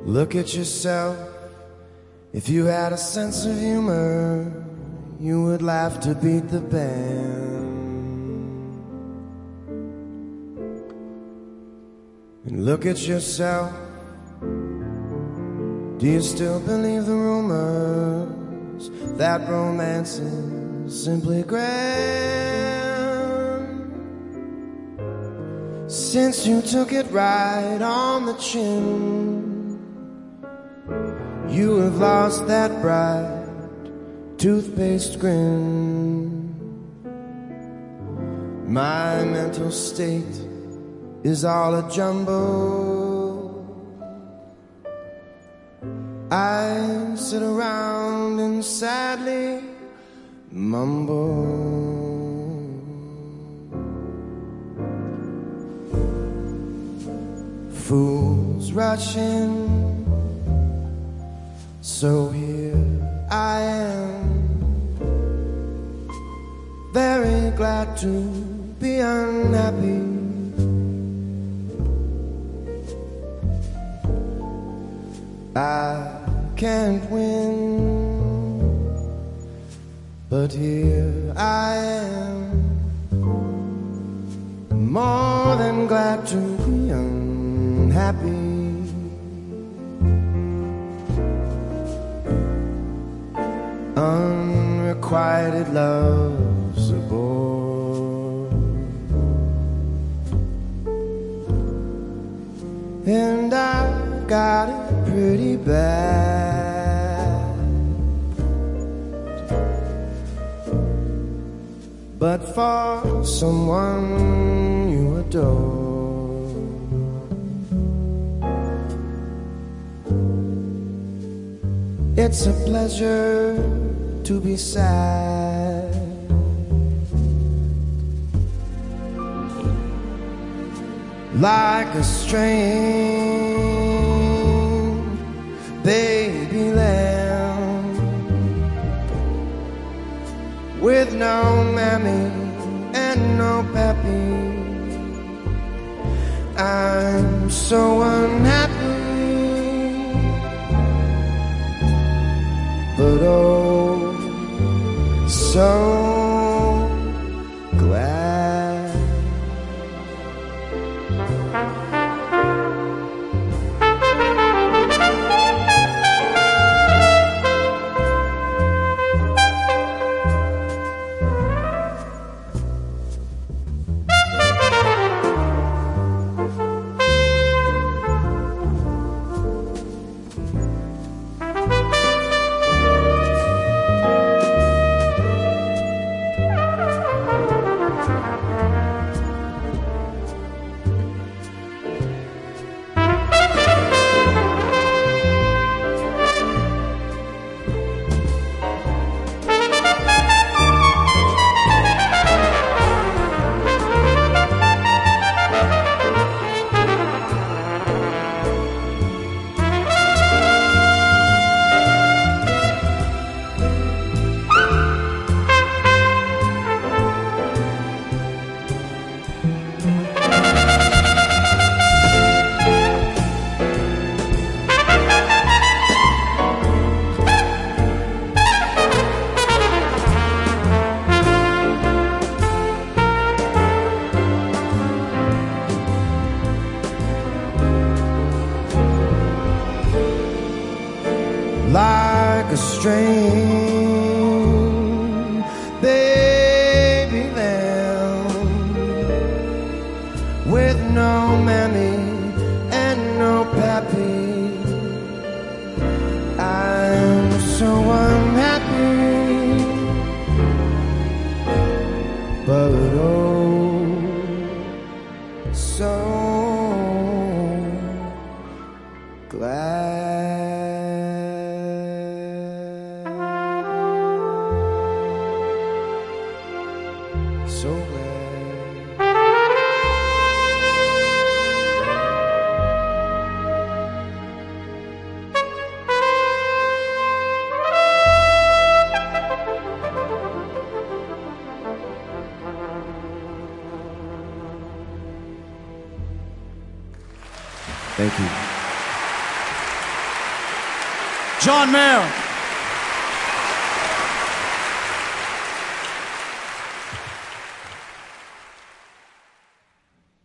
Look at yourself. If you had a sense of humor, you would laugh to beat the band. And look at yourself. Do you still believe the rumors that romance is simply grand? Since you took it right on the chin, you have lost that bright toothpaste grin. My mental state is all a jumble. I sit around and sadly mumble. Fools rushing, so here I am, very glad to be unhappy. I can't win, but here I am, more than glad to be unhappy. Unrequited love's a bore, and I've got it pretty bad. But for someone you adore, it's a pleasure to be sad. Like a strange baby lamb with no mammy and no pappy, I'm so unhappy, but oh, so glad. Like a strange baby lamb with no mammy and no pappy, I'm so unhappy, but oh, so glad. So glad. Thank you. John Mayer.